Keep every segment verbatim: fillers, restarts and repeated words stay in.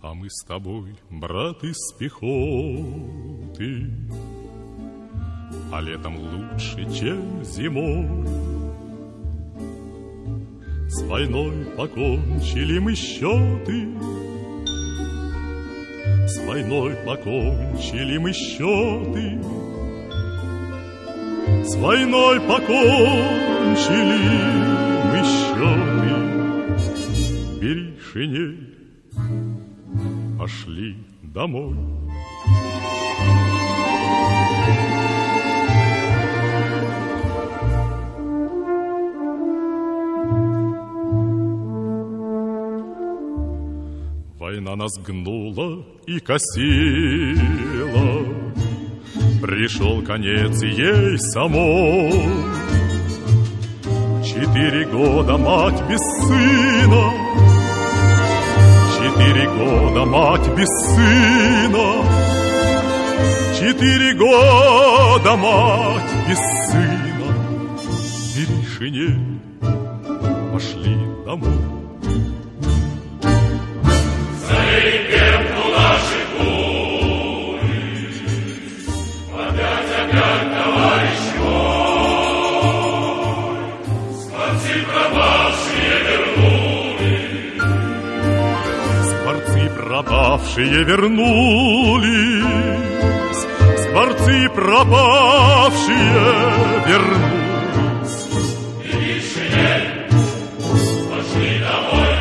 А мы с тобой, брат, из пехоты, а летом лучше, чем зимой. С войной покончили мы счеты, с войной покончили мы счеты, с войной покончили мы счеты. Бери шинель, пошли домой. Война нас гнула и косила, пришел конец ей самой. Четыре года мать без сына, четыре года мать без сына, четыре года мать без сына. Бери шинель, пошли домой. Пропавшие вернулись, скворцы пропавшие вернулись. Бери шинель, пошли домой.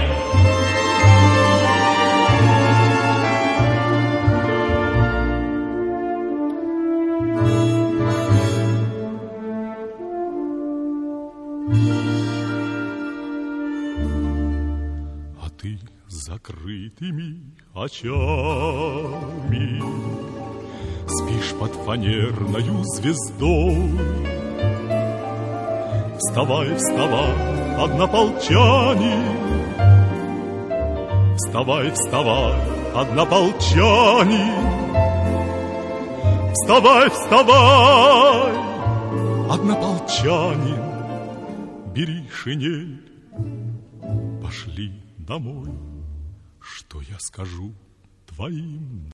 А ты закрытыми очами спишь под фанерною звездой. Вставай, вставай, однополчане, вставай, вставай, однополчане, вставай, вставай, однополчанин. Бери шинель, пошли домой. Что я скажу твоим